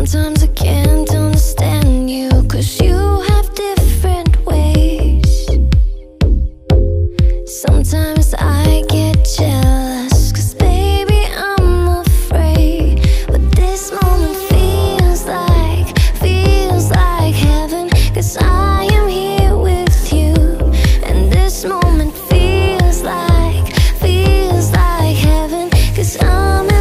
Sometimes I can't understand you, 'cause you have different ways. Sometimes I get jealous, 'cause baby I'm afraid. But this moment feels like heaven, 'cause I am here with you. And this moment feels like heaven, 'cause I'm